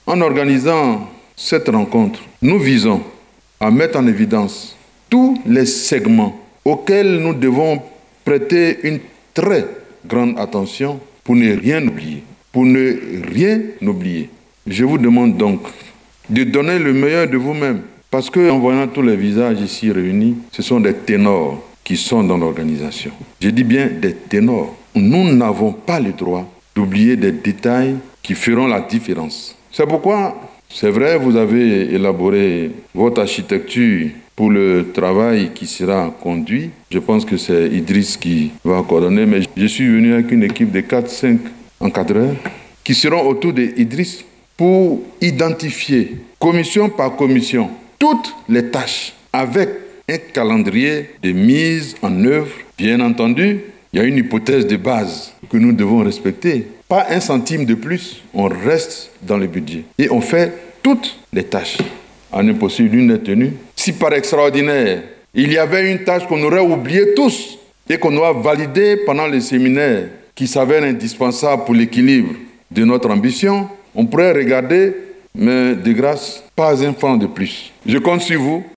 En organisant cette rencontre, nous visons à mettre en évidence tous les segments auxquels nous devons prêter une très grande attention pour ne rien oublier. Je vous demande donc de donner le meilleur de vous-même, parce qu'en voyant tous les visages ici réunis, ce sont des ténors qui sont dans l'organisation. Je dis bien des ténors. Nous n'avons pas le droit d'oublier des détails qui feront la différence. C'est pourquoi, c'est vrai, vous avez élaboré votre architecture pour le travail qui sera conduit. Je pense que c'est Idriss qui va coordonner, mais je suis venu avec une équipe de 4-5 encadreurs qui seront autour d'Idriss pour identifier, commission par commission, toutes les tâches avec un calendrier de mise en œuvre. Bien entendu, il y a une hypothèse de base que nous devons respecter. Pas un centime de plus, on reste dans le budget. Et on fait toutes les tâches. En impossible, l'une est tenue. Si par extraordinaire, il y avait une tâche qu'on aurait oubliée tous et qu'on doit valider pendant le séminaire qui s'avère indispensable pour l'équilibre de notre ambition, on pourrait regarder, mais de grâce, pas un franc de plus. Je compte sur vous.